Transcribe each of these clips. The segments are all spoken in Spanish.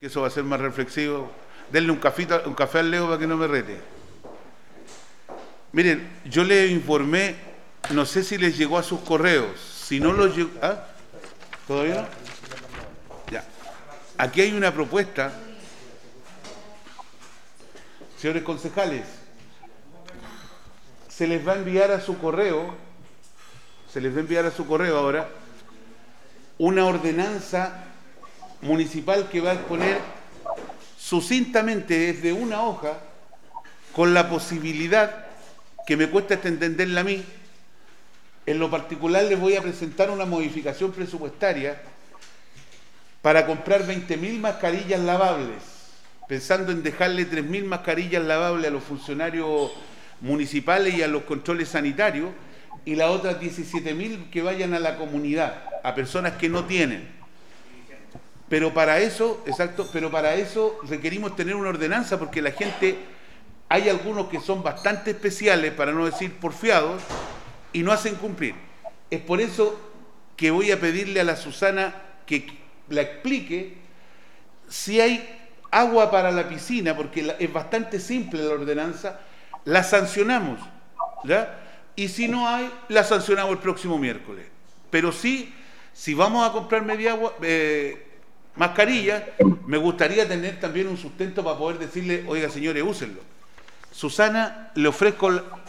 que eso va a ser más reflexivo. Denle un café al Leo para que no me rete. Miren, yo le informé, no sé si les llegó a sus correos. Si no los llegó... ¿Ah? ¿Todavía no? Ya. Aquí hay una propuesta. Señores concejales, se les va a enviar a su correo, ahora, una ordenanza municipal que va a exponer sucintamente desde una hoja, con la posibilidad, que me cuesta entenderla a mí, en lo particular les voy a presentar una modificación presupuestaria para comprar 20.000 mascarillas lavables, pensando en dejarle 3.000 mascarillas lavables a los funcionarios municipales y a los controles sanitarios, y las otras 17.000 que vayan a la comunidad, a personas que no tienen. Pero para eso, requerimos tener una ordenanza, porque la gente, hay algunos que son bastante especiales, para no decir porfiados, y no hacen cumplir. Es por eso que voy a pedirle a la Susana que la explique si hay agua para la piscina, porque es bastante simple la ordenanza, la sancionamos, ¿ya? Y si no hay, la sancionamos el próximo miércoles. Pero sí, si vamos a comprar mascarillas, me gustaría tener también un sustento para poder decirle, oiga señores, úsenlo. Susana, le ofrezco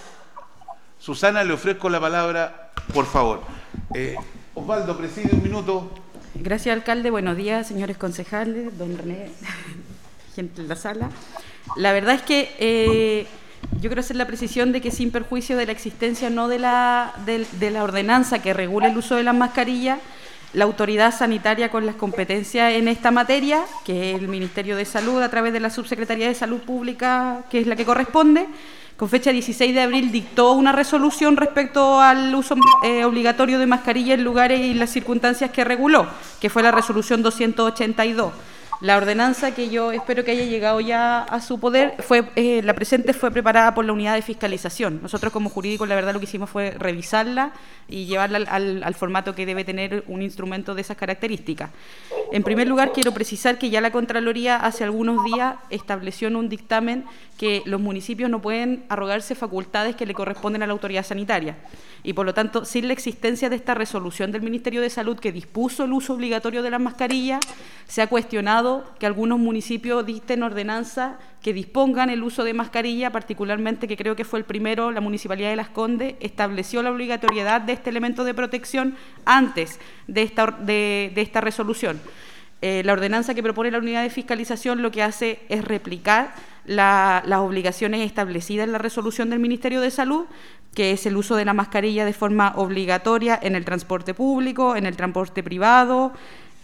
la palabra, por favor. Osvaldo, preside un minuto. Gracias, alcalde. Buenos días, señores concejales, don René, gente en la sala. La verdad es que yo quiero hacer la precisión de que, sin perjuicio de la existencia no de la ordenanza que regula el uso de las mascarillas, la autoridad sanitaria con las competencias en esta materia, que es el Ministerio de Salud a través de la Subsecretaría de Salud Pública, que es la que corresponde, con fecha 16 de abril dictó una resolución respecto al uso obligatorio de mascarilla en lugares y las circunstancias que reguló, que fue la resolución 282. La ordenanza, que yo espero que haya llegado ya a su poder, la presente fue preparada por la unidad de fiscalización. Nosotros como jurídicos, la verdad, lo que hicimos fue revisarla y llevarla al formato que debe tener un instrumento de esas características. En primer lugar, quiero precisar que ya la Contraloría hace algunos días estableció en un dictamen que los municipios no pueden arrogarse facultades que le corresponden a la autoridad sanitaria. Y por lo tanto, sin la existencia de esta resolución del Ministerio de Salud que dispuso el uso obligatorio de las mascarillas, se ha cuestionado que algunos municipios dicten ordenanzas que dispongan el uso de mascarilla, particularmente, que creo que fue el primero, la Municipalidad de Las Condes, estableció la obligatoriedad de este elemento de protección antes de esta resolución. La ordenanza que propone la unidad de fiscalización lo que hace es replicar las obligaciones establecidas en la resolución del Ministerio de Salud, que es el uso de la mascarilla de forma obligatoria en el transporte público, en el transporte privado,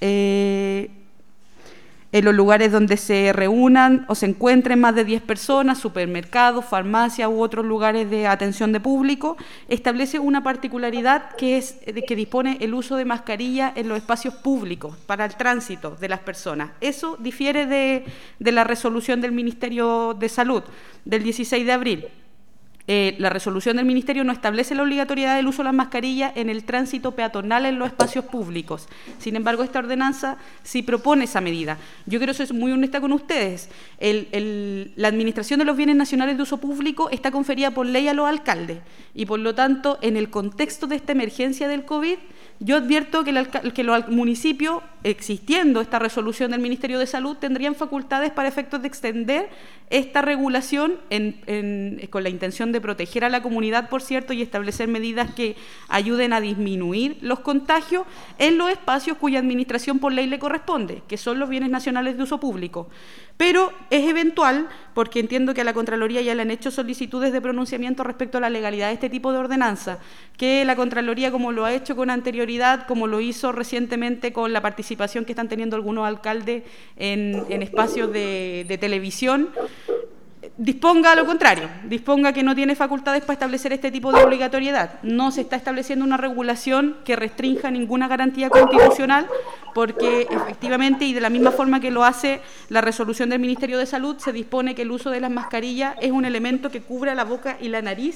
en los lugares donde se reúnan o se encuentren más de 10 personas, supermercados, farmacias u otros lugares de atención de público. Establece una particularidad que es que dispone el uso de mascarilla en los espacios públicos para el tránsito de las personas. Eso difiere de la resolución del Ministerio de Salud del 16 de abril. La resolución del Ministerio no establece la obligatoriedad del uso de las mascarillas en el tránsito peatonal en los espacios públicos. Sin embargo, esta ordenanza sí propone esa medida. Yo quiero ser muy honesta con ustedes. La administración de los bienes nacionales de uso público está conferida por ley a los alcaldes y, por lo tanto, en el contexto de esta emergencia del COVID, yo advierto que los municipios, existiendo esta resolución del Ministerio de Salud, tendrían facultades para efectos de extender esta regulación con la intención de proteger a la comunidad, por cierto, y establecer medidas que ayuden a disminuir los contagios en los espacios cuya administración por ley le corresponde, que son los bienes nacionales de uso público. Pero es eventual, porque entiendo que a la Contraloría ya le han hecho solicitudes de pronunciamiento respecto a la legalidad de este tipo de ordenanza, que la Contraloría, como lo ha hecho con anterioridad, como lo hizo recientemente con la participación que están teniendo algunos alcaldes en espacios de televisión, disponga a lo contrario, disponga que no tiene facultades para establecer este tipo de obligatoriedad. No se está estableciendo una regulación que restrinja ninguna garantía constitucional, porque efectivamente, y de la misma forma que lo hace la resolución del Ministerio de Salud, se dispone que el uso de las mascarillas es un elemento que cubra la boca y la nariz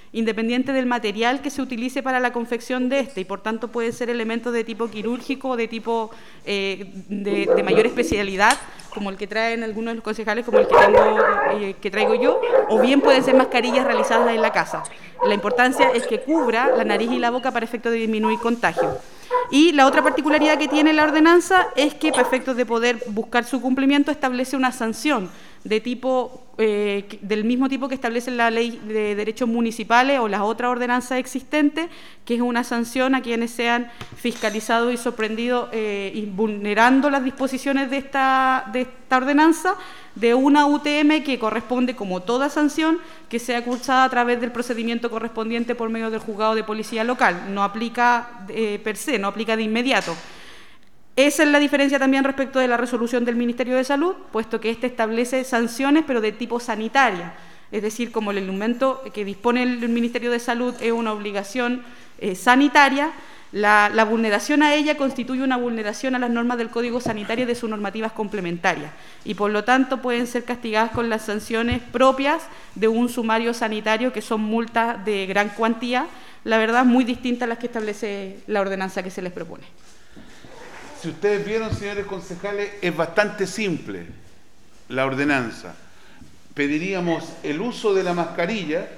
independiente del material que se utilice para la confección de y por tanto pueden ser elementos de tipo quirúrgico o de tipo de mayor especialidad, como el que traen algunos de los concejales, como el que traigo yo, o bien pueden ser mascarillas realizadas en la casa. La importancia es que cubra la nariz y la boca para efectos de disminuir contagio. Y la otra particularidad que tiene la ordenanza es que, para efectos de poder buscar su cumplimiento, establece una sanción de tipo del mismo tipo que establece la Ley de Derechos Municipales o las otras ordenanzas existentes, que es una sanción a quienes sean fiscalizados y sorprendidos y vulnerando las disposiciones de esta ordenanza, de una UTM que corresponde, como toda sanción, que sea cursada a través del procedimiento correspondiente por medio del juzgado de policía local. No aplica per se, no aplica de inmediato. Esa es la diferencia también respecto de la resolución del Ministerio de Salud, puesto que establece sanciones, pero de tipo sanitaria. Es decir, como el elemento que dispone el Ministerio de Salud es una obligación sanitaria, la vulneración a ella constituye una vulneración a las normas del Código Sanitario y de sus normativas complementarias, y por lo tanto pueden ser castigadas con las sanciones propias de un sumario sanitario, que son multas de gran cuantía, la verdad muy distintas a las que establece la ordenanza que se les propone. Si ustedes vieron, señores concejales, es bastante simple la ordenanza. Pediríamos el uso de la mascarilla,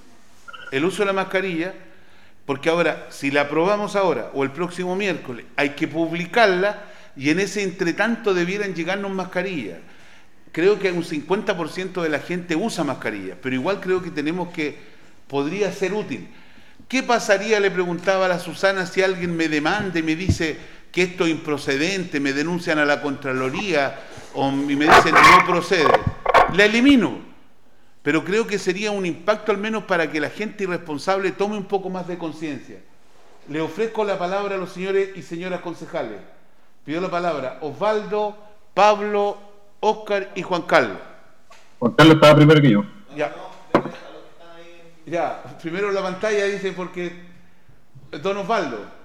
porque ahora, si la aprobamos ahora o el próximo miércoles, hay que publicarla y en ese entretanto debieran llegarnos mascarillas. Creo que un 50% de la gente usa mascarillas, pero igual creo que podría ser útil. ¿Qué pasaría, le preguntaba a la Susana, si alguien me demanda y me dice que esto es improcedente, me denuncian a la Contraloría y me dicen no procede? La elimino, pero creo que sería un impacto al menos para que la gente irresponsable tome un poco más de conciencia. Le ofrezco la palabra a los señores y señoras concejales. Pido la palabra Osvaldo, Pablo, Óscar y Juan Carlos. Juan Carlos estaba primero que yo. Ya, primero la pantalla dice porque don Osvaldo.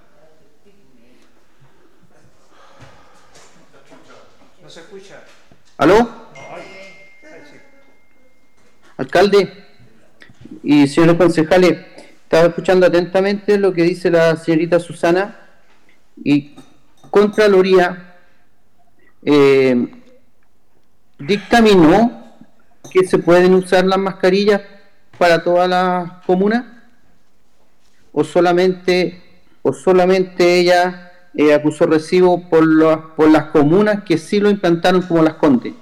No se escucha. ¿Aló? Alcalde y señores concejales, estaba escuchando atentamente lo que dice la señorita Susana, y Contraloría dictaminó que se pueden usar las mascarillas para todas las comunas, o solamente ella acusó recibo por las comunas que sí lo implantaron, como Las Condes.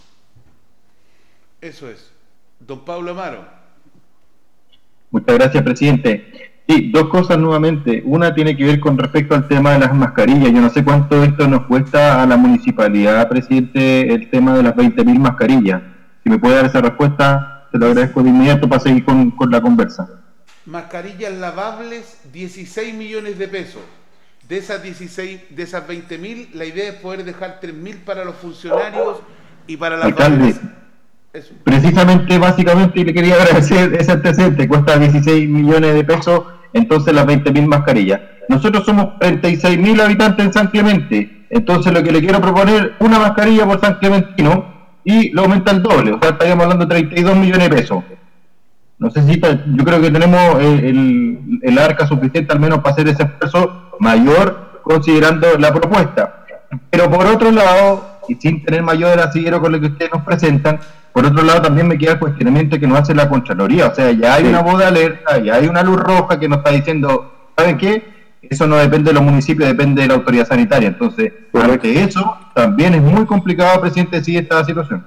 Eso es. Don Pablo Amaro. Muchas gracias, presidente. Sí, dos cosas nuevamente. Una tiene que ver con respecto al tema de las mascarillas. Yo no sé cuánto esto nos cuesta a la municipalidad, presidente, el tema de las 20.000 mascarillas. Si me puede dar esa respuesta, te lo agradezco de inmediato para seguir con la conversa. Mascarillas lavables, 16 millones de pesos. De esas 20.000, la idea es poder dejar 3.000 para los funcionarios y para las familias. Precisamente, básicamente, y le quería agradecer ese antecedente. Cuesta 16 millones de pesos, entonces las 20.000 mascarillas. Nosotros somos 36.000 habitantes en San Clemente, entonces lo que le quiero proponer, una mascarilla por San Clementino, y lo aumenta el doble, o sea, estaríamos hablando de 32 millones de pesos. No sé si yo creo que tenemos el arca suficiente al menos para hacer ese esfuerzo mayor, considerando la propuesta. Pero por otro lado, y sin tener mayor asidero con lo que ustedes nos presentan, por otro lado también me queda el cuestionamiento que nos hace la Contraloría. O sea, ya hay una voz de alerta, ya hay una luz roja que nos está diciendo, ¿saben qué? Eso no depende de los municipios, depende de la autoridad sanitaria. Entonces, ante eso, también es muy complicado, presidente, decidir esta situación.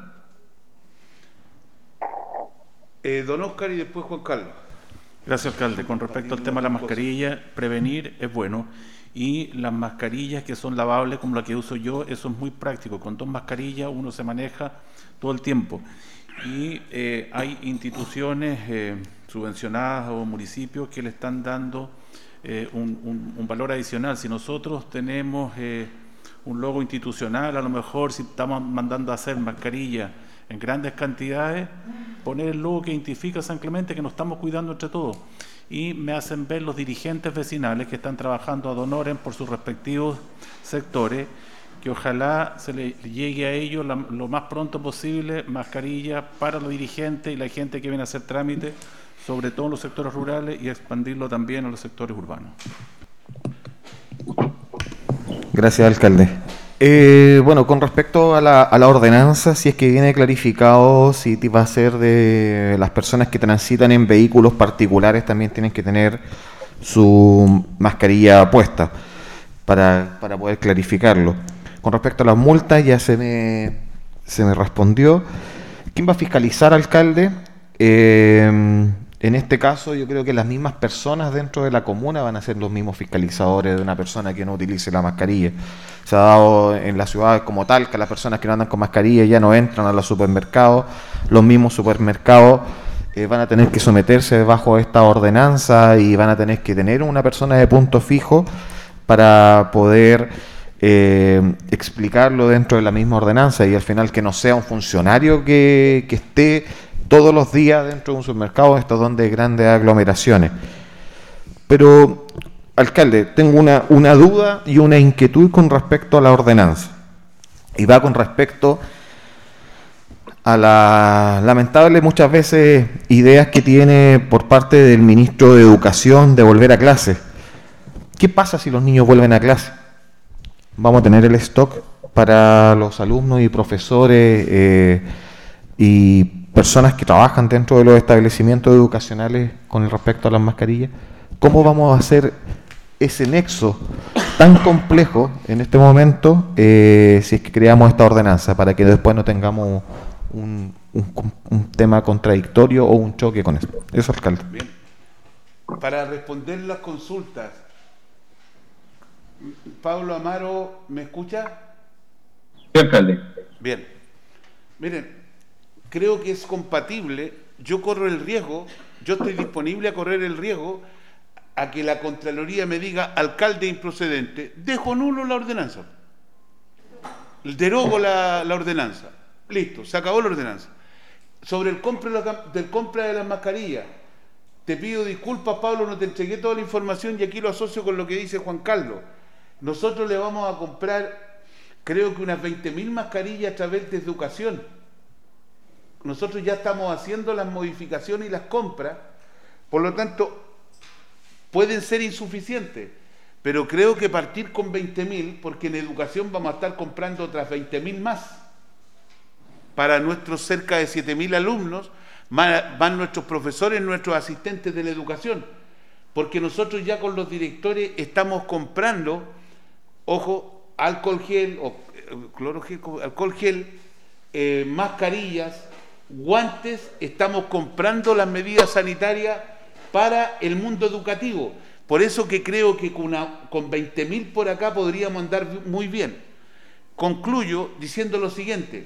Don Óscar y después Juan Carlos. Gracias, alcalde. Con respecto al tema de la mascarilla, prevenir es bueno. Y las mascarillas que son lavables, como la que uso yo, eso es muy práctico. Con 2 mascarillas uno se maneja todo el tiempo. Y hay instituciones subvencionadas o municipios que le están dando un valor adicional. Si nosotros tenemos un logo institucional, a lo mejor si estamos mandando a hacer mascarillas en grandes cantidades, poner el logo que identifica a San Clemente, que nos estamos cuidando entre todos. Y me hacen ver los dirigentes vecinales que están trabajando ad honorem por sus respectivos sectores, que ojalá se le llegue a ellos lo más pronto posible mascarillas para los dirigentes y la gente que viene a hacer trámites sobre todo en los sectores rurales y expandirlo también a los sectores urbanos. Gracias, alcalde. Bueno, con respecto a la ordenanza, si es que viene clarificado si va a ser de las personas que transitan en vehículos particulares, también tienen que tener su mascarilla puesta para poder clarificarlo. Con respecto a las multas, ya se me respondió. ¿Quién va a fiscalizar, alcalde? En este caso, yo creo que las mismas personas dentro de la comuna van a ser los mismos fiscalizadores de una persona que no utilice la mascarilla. Se ha dado en la ciudad como tal que las personas que no andan con mascarilla ya no entran a los supermercados. Los mismos supermercados van a tener que someterse bajo esta ordenanza y van a tener que tener una persona de punto fijo para poder explicarlo dentro de la misma ordenanza, y al final que no sea un funcionario que esté todos los días dentro de un supermercado, esto donde hay grandes aglomeraciones. Pero, alcalde, tengo una duda y una inquietud con respecto a la ordenanza, y va con respecto a la lamentable muchas veces ideas que tiene por parte del ministro de Educación de volver a clase. ¿Qué pasa si los niños vuelven a clase? ¿Vamos a tener el stock para los alumnos y profesores y personas que trabajan dentro de los establecimientos educacionales con respecto a las mascarillas? ¿Cómo vamos a hacer ese nexo tan complejo en este momento si es que creamos esta ordenanza, para que después no tengamos un tema contradictorio o un choque con eso? Eso, alcalde. Bien. Para responder las consultas, Pablo Amaro, ¿me escucha? Sí, alcalde. Bien. Miren, creo que es compatible. Yo corro el riesgo, yo estoy disponible a correr el riesgo a que la Contraloría me diga alcalde improcedente, dejo nulo la ordenanza, derogo la ordenanza, listo, se acabó la ordenanza. Sobre el compra de las mascarillas, te pido disculpas, Pablo, no te entregué toda la información y aquí lo asocio con lo que dice Juan Carlos. Nosotros le vamos a comprar, creo que unas 20.000 mascarillas a través de educación. Nosotros ya estamos haciendo las modificaciones y las compras, por lo tanto, pueden ser insuficientes, pero creo que partir con 20.000, porque en educación vamos a estar comprando otras 20.000 más. Para nuestros cerca de 7.000 alumnos, van nuestros profesores, nuestros asistentes de la educación, porque nosotros ya con los directores estamos comprando, ojo, alcohol gel, alcohol gel, mascarillas, guantes, estamos comprando las medidas sanitarias para el mundo educativo. Por eso que creo que con 20.000 por acá podríamos andar muy bien. Concluyo diciendo lo siguiente: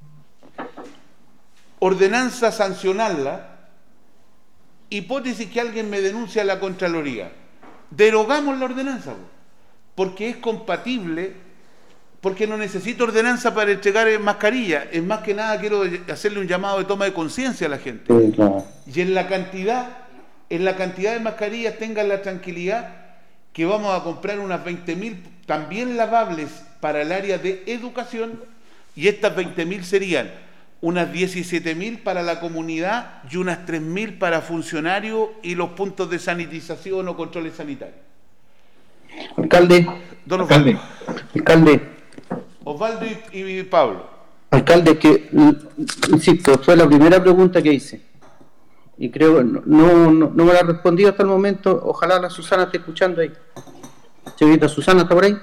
ordenanza sancionarla, hipótesis que alguien me denuncia a la Contraloría, derogamos la ordenanza, porque es compatible, porque no necesito ordenanza para entregar mascarilla. Es más que nada quiero hacerle un llamado de toma de conciencia a la gente. Sí, claro. Y en la cantidad de mascarillas tengan la tranquilidad que vamos a comprar unas 20.000 también lavables para el área de educación, y estas 20.000 serían unas 17.000 para la comunidad y unas 3.000 para funcionarios y los puntos de sanitización o controles sanitarios. Alcalde, Don Osvaldo. alcalde, Osvaldo y Pablo. alcalde, que, insisto, fue la primera pregunta que hice. Y creo, no me la ha respondido hasta el momento. Ojalá la Susana esté escuchando ahí. Señorita Susana, ¿está por ahí?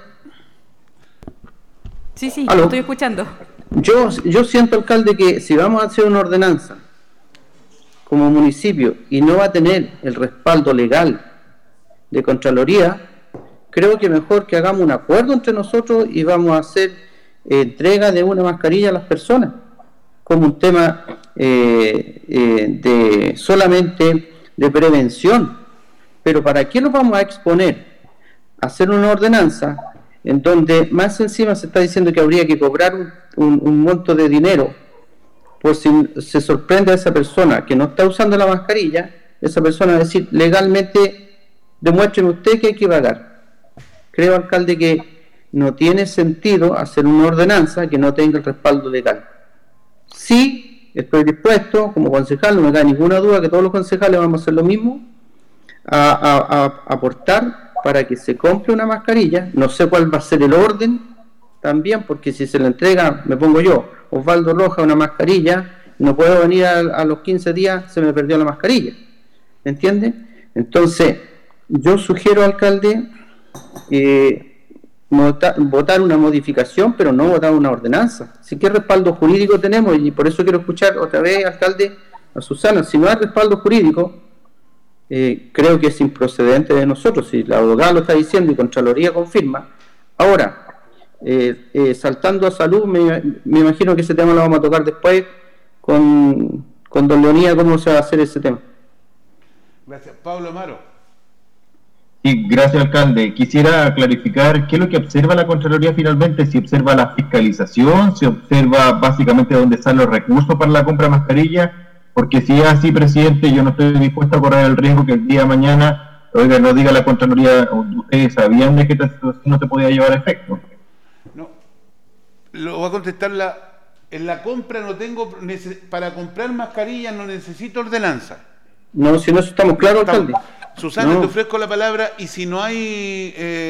Sí, ¿Aló? estoy escuchando. Yo siento, alcalde, que si vamos a hacer una ordenanza como municipio y no va a tener el respaldo legal de Contraloría, creo que mejor que hagamos un acuerdo entre nosotros y vamos a hacer entrega de una mascarilla a las personas como un tema de solamente de prevención. Pero ¿para qué nos vamos a exponer a hacer una ordenanza en donde más encima se está diciendo que habría que cobrar un monto de dinero por si se sorprende a esa persona que no está usando la mascarilla? Esa persona va a decir legalmente: demuéstreme usted que hay que pagar. Creo, alcalde, que no tiene sentido hacer una ordenanza que no tenga el respaldo legal. Sí, estoy dispuesto, como concejal, no me da ninguna duda que todos los concejales vamos a hacer lo mismo, a aportar para que se compre una mascarilla. No sé cuál va a ser el orden también, porque si se le entrega, me pongo yo, Osvaldo Rojas, una mascarilla, no puedo venir a los 15 días, se me perdió la mascarilla, ¿me entiende? Entonces, yo sugiero, alcalde, votar una modificación, pero no votar una ordenanza. Si qué respaldo jurídico tenemos, y por eso quiero escuchar otra vez, alcalde, a Susana. Si no hay respaldo jurídico, creo que es improcedente de nosotros, si la abogada lo está diciendo y Contraloría confirma. Ahora, saltando a salud, me imagino que ese tema lo vamos a tocar después con don Leonía, cómo se va a hacer ese tema. Gracias. Pablo Amaro. Sí, gracias, alcalde. Quisiera clarificar qué es lo que observa la Contraloría finalmente, si observa la fiscalización, si observa básicamente dónde están los recursos para la compra de mascarillas, porque si es así, presidente, yo no estoy dispuesto a correr el riesgo que el día de mañana, oiga, no diga la Contraloría, ustedes sabían de que esta situación no se podía llevar a efecto. No, lo voy a contestar en la compra no tengo, para comprar mascarillas no necesito ordenanza. No, si no estamos claros, alcalde. Susana, no. Te ofrezco la palabra y si no hay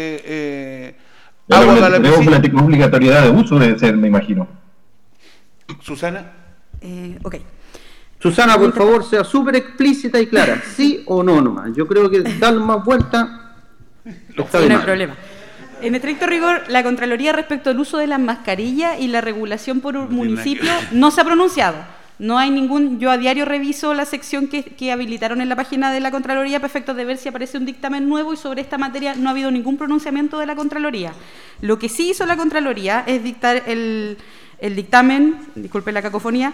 agua para la piscina... La obligatoriedad de uso debe ser, me imagino. Susana. Ok. Susana, por favor, sea súper explícita y clara. ¿Sí o no nomás? Yo creo que darle más vuelta está No bien. hay problema. En estricto rigor, la Contraloría respecto al uso de las mascarillas y la regulación por un municipio no se ha pronunciado. No hay ningún... Yo a diario reviso la sección que habilitaron en la página de la Contraloría para efectos de ver si aparece un dictamen nuevo, y sobre esta materia no ha habido ningún pronunciamiento de la Contraloría. Lo que sí hizo la Contraloría es dictar el dictamen, disculpe la cacofonía,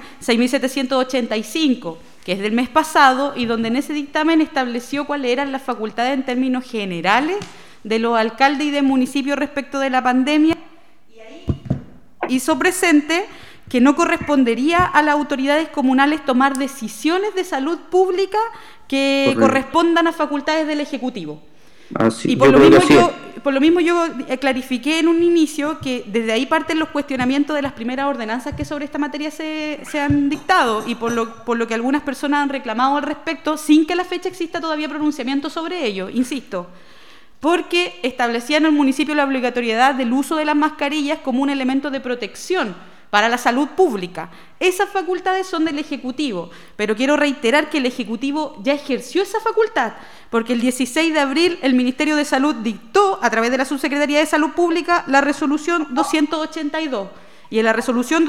6.785, que es del mes pasado, y donde en ese dictamen estableció cuáles eran las facultades en términos generales de los alcaldes y de municipios respecto de la pandemia, y ahí hizo presente que no correspondería a las autoridades comunales tomar decisiones de salud pública que correspondan a facultades del Ejecutivo. Así, Y por lo mismo yo clarifiqué en un inicio que desde ahí parten los cuestionamientos de las primeras ordenanzas que sobre esta materia se han dictado, y por lo que algunas personas han reclamado al respecto, sin que a la fecha exista todavía pronunciamiento sobre ello, insisto, porque establecía en el municipio la obligatoriedad del uso de las mascarillas como un elemento de protección para la salud pública. Esas facultades son del Ejecutivo, pero quiero reiterar que el Ejecutivo ya ejerció esa facultad, porque el 16 de abril el Ministerio de Salud dictó, a través de la Subsecretaría de Salud Pública, la resolución 282, y en la resolución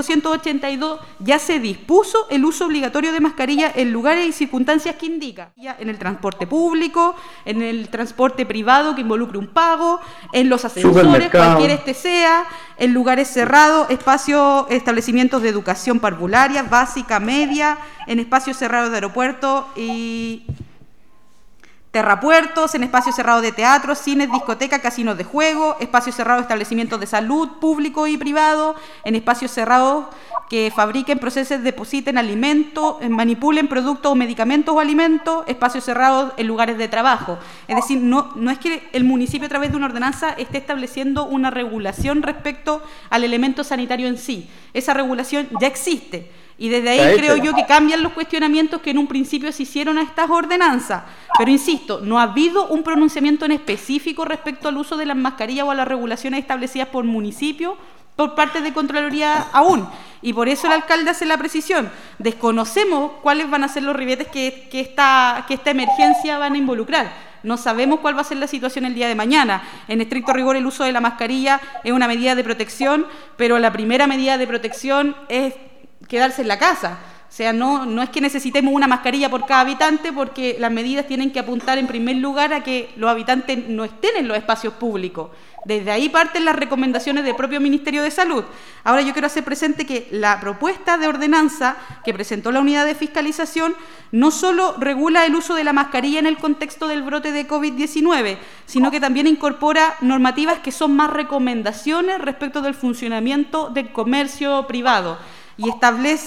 282 ya se dispuso el uso obligatorio de mascarilla en lugares y circunstancias que indica, ya en el transporte público, en el transporte privado que involucre un pago, en los ascensores, cualquier este sea, en lugares cerrados, espacios, establecimientos de educación parvularia, básica, media, en espacios cerrados de aeropuertos y terrapuertos, en espacios cerrados de teatro, cines, discotecas, casinos de juego, espacios cerrados de establecimientos de salud, público y privado, en espacios cerrados que fabriquen, procesen, depositen alimentos, manipulen productos o medicamentos o alimentos, espacios cerrados en lugares de trabajo. Es decir, no es que el municipio a través de una ordenanza esté estableciendo una regulación respecto al elemento sanitario en sí. Esa regulación ya existe. Y desde ahí creo yo que cambian los cuestionamientos que en un principio se hicieron a estas ordenanzas. Pero insisto, no ha habido un pronunciamiento en específico respecto al uso de las mascarillas o a las regulaciones establecidas por municipio por parte de Contraloría aún. Y por eso el alcalde hace la precisión. Desconocemos cuáles van a ser los ribetes que esta emergencia van a involucrar. No sabemos cuál va a ser la situación el día de mañana. En estricto rigor, el uso de la mascarilla es una medida de protección, pero la primera medida de protección es quedarse en la casa. O sea, no es que necesitemos una mascarilla por cada habitante, porque las medidas tienen que apuntar en primer lugar a que los habitantes no estén en los espacios públicos. Desde ahí parten las recomendaciones del propio Ministerio de Salud. Ahora yo quiero hacer presente que la propuesta de ordenanza que presentó la unidad de fiscalización no solo regula el uso de la mascarilla en el contexto del brote de COVID-19, sino que también incorpora normativas que son más recomendaciones respecto del funcionamiento del comercio privado, y establece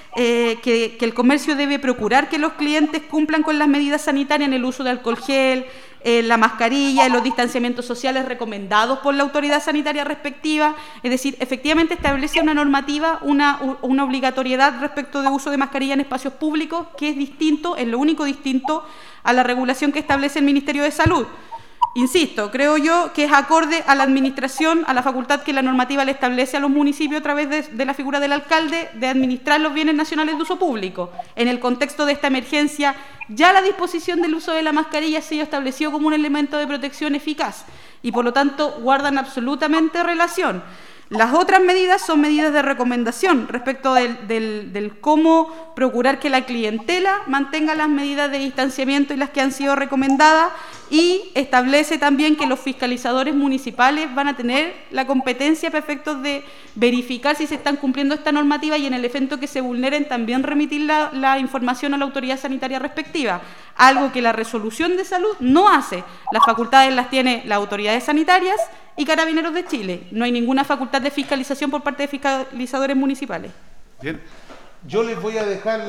que el comercio debe procurar que los clientes cumplan con las medidas sanitarias en el uso de alcohol gel, la mascarilla, en los distanciamientos sociales recomendados por la autoridad sanitaria respectiva. Es decir, efectivamente establece una normativa, una obligatoriedad respecto de uso de mascarilla en espacios públicos, que es distinto, es lo único distinto a la regulación que establece el Ministerio de Salud. Insisto, creo yo que es acorde a la administración, a la facultad que la normativa le establece a los municipios a través de la figura del alcalde de administrar los bienes nacionales de uso público. En el contexto de esta emergencia, ya la disposición del uso de la mascarilla se ha establecido como un elemento de protección eficaz y por lo tanto guardan absolutamente relación. Las otras medidas son medidas de recomendación respecto del cómo procurar que la clientela mantenga las medidas de distanciamiento y las que han sido recomendadas, y establece también que los fiscalizadores municipales van a tener la competencia para efectos de verificar si se están cumpliendo esta normativa y en el efecto que se vulneren también remitir la información a la autoridad sanitaria respectiva, algo que la resolución de salud no hace. Las facultades las tiene las autoridades sanitarias y Carabineros de Chile. No hay ninguna facultad de fiscalización por parte de fiscalizadores municipales. Bien, yo les voy a dejar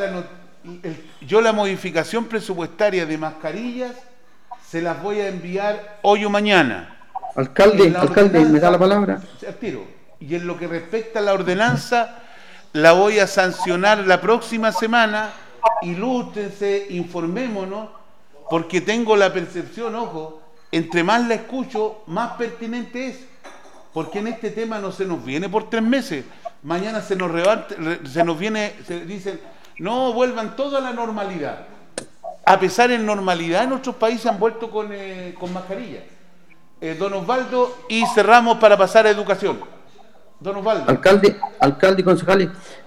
la modificación presupuestaria de mascarillas, se las voy a enviar hoy o mañana. Alcalde, ¿me da la palabra? Tiro. Y en lo que respecta a la ordenanza, la voy a sancionar la próxima semana. Ilústrense, informémonos, porque tengo la percepción, ojo, entre más la escucho, más pertinente es, porque en este tema no se nos viene por 3 meses, mañana se nos viene, se dicen, no, vuelvan todo a la normalidad, a pesar en normalidad en otros países han vuelto con mascarilla. Don Osvaldo, y cerramos para pasar a educación. Don Osvaldo. Alcalde y concejales,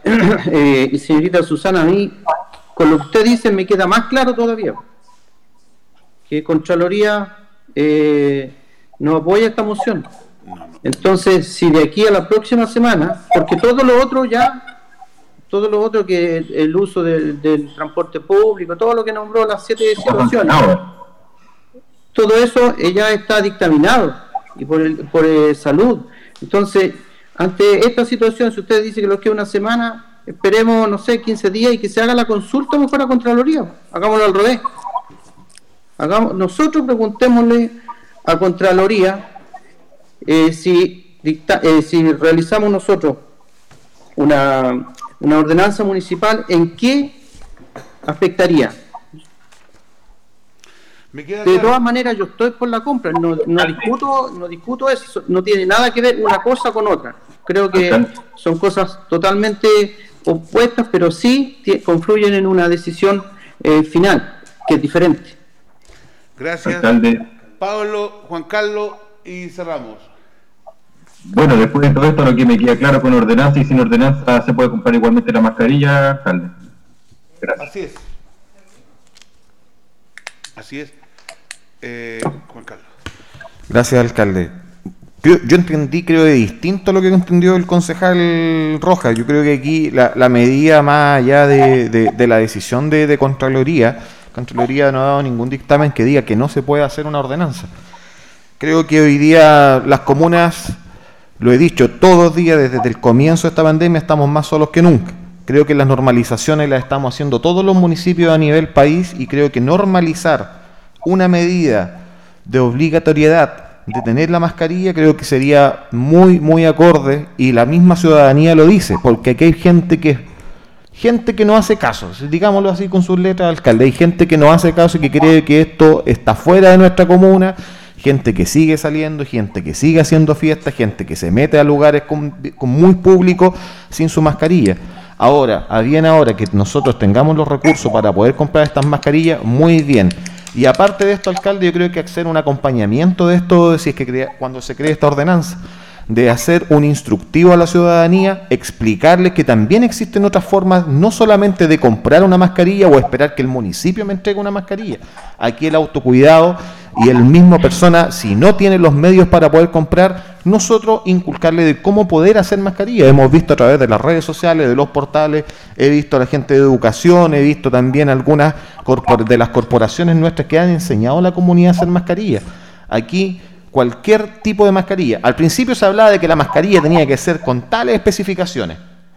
y señorita Susana, a mí, con lo que usted dice, me queda más claro todavía, que Contraloría no apoya esta moción. Entonces, si de aquí a la próxima semana, porque todo lo otro que el uso del transporte público, todo lo que nombró las 7 situaciones, todo eso ya está dictaminado y por salud. Entonces, ante esta situación, si usted dice que lo queda una semana, esperemos, no sé, 15 días y que se haga la consulta mejor a Contraloría. Hagámoslo al revés. Nosotros preguntémosle a Contraloría si realizamos nosotros una ordenanza municipal, ¿en qué afectaría? De todas maneras, yo estoy por la compra, no discuto eso, no tiene nada que ver una cosa con otra. Creo que son cosas totalmente opuestas, pero sí confluyen en una decisión final, que es diferente. Gracias, alcalde. Pablo, Juan Carlos, y cerramos. Bueno, después de todo esto, lo que me queda claro, con ordenanza y sin ordenanza se puede comprar igualmente la mascarilla, alcalde. Gracias. Así es. Juan Carlos. Gracias, alcalde. Yo entendí, creo, de distinto a lo que entendió el concejal Rojas. Yo creo que aquí la medida, más allá de la decisión de Contraloría no ha dado ningún dictamen que diga que no se puede hacer una ordenanza. Creo que hoy día las comunas, lo he dicho todos los días desde el comienzo de esta pandemia, estamos más solos que nunca. Creo que las normalizaciones las estamos haciendo todos los municipios a nivel país, y creo que normalizar una medida de obligatoriedad de tener la mascarilla creo que sería muy, muy acorde, y la misma ciudadanía lo dice, porque aquí hay gente que no hace caso, digámoslo así con sus letras, alcalde. Hay gente que no hace caso y que cree que esto está fuera de nuestra comuna, gente que sigue saliendo, gente que sigue haciendo fiestas, gente que se mete a lugares con muy público sin su mascarilla. Ahora que nosotros tengamos los recursos para poder comprar estas mascarillas, muy bien. Y aparte de esto, alcalde, yo creo que hacer un acompañamiento de esto, si es que cuando se cree esta ordenanza, de hacer un instructivo a la ciudadanía, explicarles que también existen otras formas, no solamente de comprar una mascarilla o esperar que el municipio me entregue una mascarilla. Aquí el autocuidado y el mismo persona, si no tiene los medios para poder comprar, nosotros inculcarle de cómo poder hacer mascarilla. Hemos visto a través de las redes sociales, de los portales, he visto a la gente de educación, he visto también algunas de las corporaciones nuestras que han enseñado a la comunidad a hacer mascarilla. Aquí cualquier tipo de mascarilla. Al principio se hablaba de que la mascarilla tenía que ser con tales especificaciones.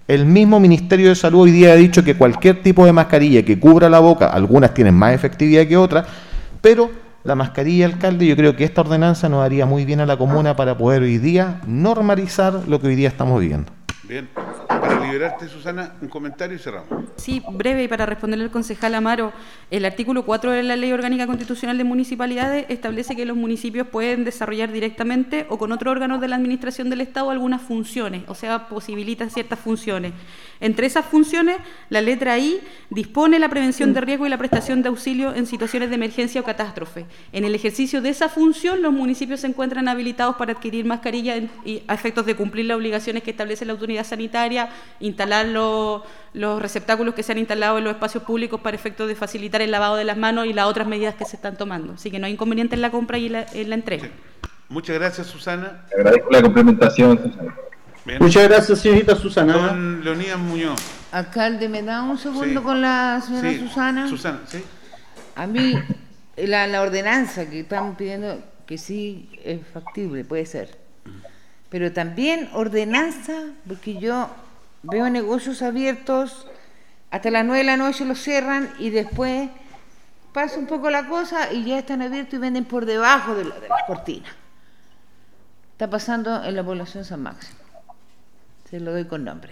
El mismo Ministerio de Salud hoy día ha dicho que cualquier tipo de mascarilla que cubra la boca, algunas tienen más efectividad que otras, pero la mascarilla, alcalde, yo creo que esta ordenanza nos haría muy bien a la comuna para poder hoy día normalizar lo que hoy día estamos viviendo. Bien. Para liberarte, Susana, un comentario y cerramos. Sí, breve, y para responderle al concejal Amaro, el artículo 4 de la Ley Orgánica Constitucional de Municipalidades establece que los municipios pueden desarrollar directamente o con otros órganos de la administración del Estado algunas funciones, o sea, posibilitan ciertas funciones. Entre esas funciones, la letra I dispone la prevención de riesgo y la prestación de auxilio en situaciones de emergencia o catástrofe. En el ejercicio de esa función, los municipios se encuentran habilitados para adquirir mascarillas a efectos de cumplir las obligaciones que establece la autoridad sanitaria, instalar los receptáculos que se han instalado en los espacios públicos para efectos de facilitar el lavado de las manos y las otras medidas que se están tomando. Así que no hay inconveniente en la compra y en la entrega. Sí. Muchas gracias, Susana. Te agradezco la complementación, Susana. Bien. Muchas gracias, señorita Susana. Don Leonidas Muñoz. Alcalde, ¿me da un segundo Sí. con la señora Sí, Susana? Susana, ¿sí? A mí, la ordenanza que estamos pidiendo, que sí es factible, puede ser. Pero también ordenanza, porque yo veo negocios abiertos, hasta las 9 de la noche los cierran y después pasa un poco la cosa y ya están abiertos y venden por debajo de las cortinas. Está pasando en la población San Máximo. Se lo doy con nombre.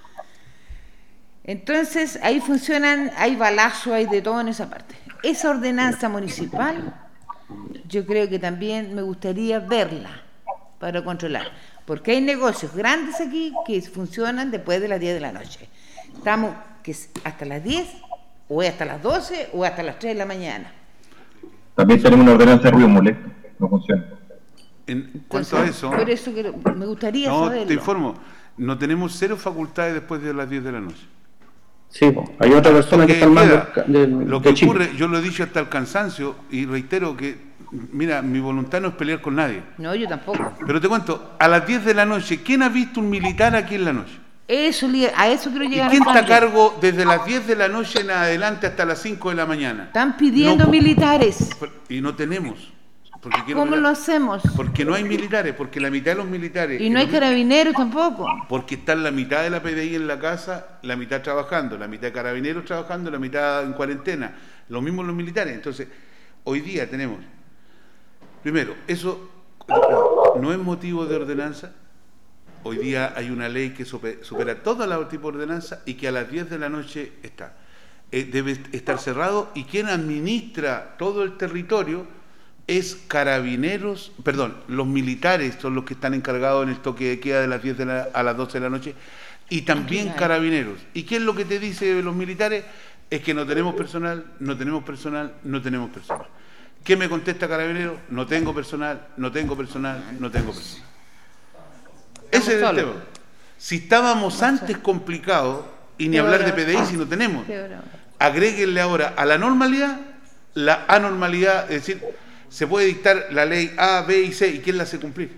Entonces, ahí funcionan, hay balazo, hay de todo en esa parte. Esa ordenanza municipal, yo creo que también me gustaría verla para controlar. Porque hay negocios grandes aquí que funcionan después de las 10 de la noche. Estamos que hasta las 10, o hasta las 12, o hasta las 3 de la mañana. También tenemos una ordenanza de ruido molesto, no funciona. En cuanto a eso, Por eso que me gustaría no, saberlo. te informo, no tenemos cero facultades después de las 10 de la noche. Sí, hay otra persona que está al mando Lo que de Chile. ocurre, yo lo he dicho hasta el cansancio y reitero que, mira, mi voluntad no es pelear con nadie. No, yo tampoco. Pero te cuento, a las 10 de la noche, ¿quién ha visto un militar aquí en la noche? A eso quiero ¿Y llegar. quién está a alcalde. cargo desde las 10 de la noche en adelante hasta las 5 de la mañana? Están pidiendo No, militares. Y no tenemos. Porque quiero ¿Cómo ver- lo hacemos? Porque no hay militares, porque la mitad de los militares... Y no hay carabineros tampoco. Porque están la mitad de la PDI en la casa, la mitad trabajando, la mitad de carabineros trabajando, la mitad en cuarentena. Lo mismo los militares. Entonces, hoy día tenemos... Primero, eso no es motivo de ordenanza. Hoy día hay una ley que supera todos los tipos de ordenanza y que a las 10 de la noche está. Debe estar cerrado y quien administra todo el territorio es carabineros, perdón, los militares son los que están encargados en el toque de queda de las 10 a las 12 de la noche y también carabineros. ¿Y qué es lo que te dice los militares? Es que no tenemos personal, no tenemos personal, no tenemos personal. ¿Qué me contesta carabinero? No tengo personal, no tengo personal, no tengo personal. Ese es el tema. Si estábamos antes complicados, y ni hablar de PDI si no tenemos, agréguenle ahora a la normalidad la anormalidad, es decir, se puede dictar la ley A, B y C, ¿y quién la hace cumplir?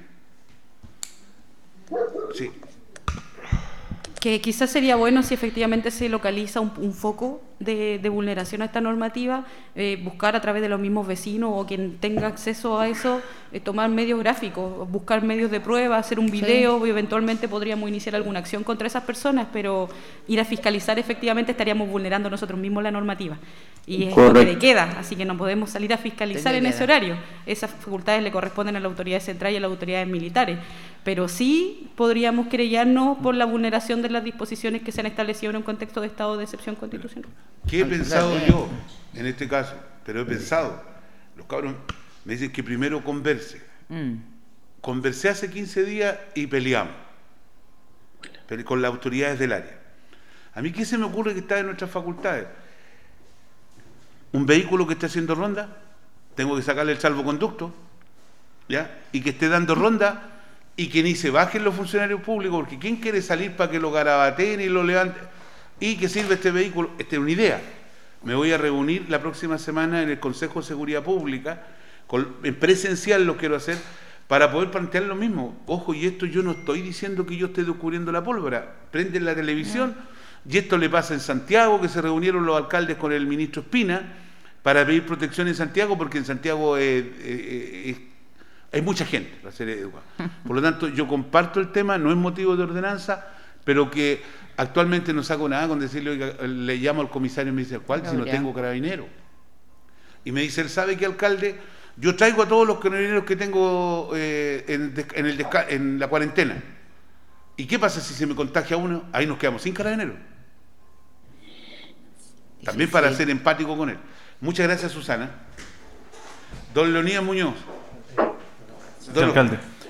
Sí. Que quizás sería bueno si efectivamente se localiza un foco de vulneración a esta normativa, buscar a través de los mismos vecinos o quien tenga acceso a eso, tomar medios gráficos, buscar medios de prueba, hacer un video, y eventualmente podríamos iniciar alguna acción contra esas personas, pero ir a fiscalizar efectivamente estaríamos vulnerando nosotros mismos la normativa. Y es lo que le queda, así que no podemos salir a fiscalizar en ese horario. Esas facultades le corresponden a la autoridad central y a las autoridades militares, pero sí podríamos querellarnos por la vulneración de las disposiciones que se han establecido en un contexto de estado de excepción constitucional. ¿Qué he pensado yo en este caso? Pero he pensado, los cabros me dicen que primero converse. Conversé hace 15 días y peleamos con las autoridades del área. A mí, ¿qué se me ocurre que está en nuestras facultades? Un vehículo que esté haciendo ronda, tengo que sacarle el salvoconducto, ¿ya? Y que esté dando ronda y que ni se bajen los funcionarios públicos, porque ¿quién quiere salir para que lo garabateen y lo levanten? ¿Y que sirve este vehículo? Esta es una idea. Me voy a reunir la próxima semana en el Consejo de Seguridad Pública, en presencial lo quiero hacer, para poder plantear lo mismo. Ojo, y esto yo no estoy diciendo que yo esté descubriendo la pólvora. Prenden la televisión, y esto le pasa en Santiago, que se reunieron los alcaldes con el ministro Espina para pedir protección en Santiago, porque en Santiago hay mucha gente para ser educada. Por lo tanto, yo comparto el tema, no es motivo de ordenanza, pero que actualmente no saco nada con decirle, oiga, le llamo al comisario y me dice, ¿cuál? Si no tengo carabinero. Y me dice, él sabe que, alcalde, yo traigo a todos los carabineros que tengo en la cuarentena. ¿Y qué pasa si se me contagia uno? Ahí nos quedamos sin carabineros. También para ser empático con él. Muchas gracias, Susana. Don Leonidas Muñoz. Alcalde.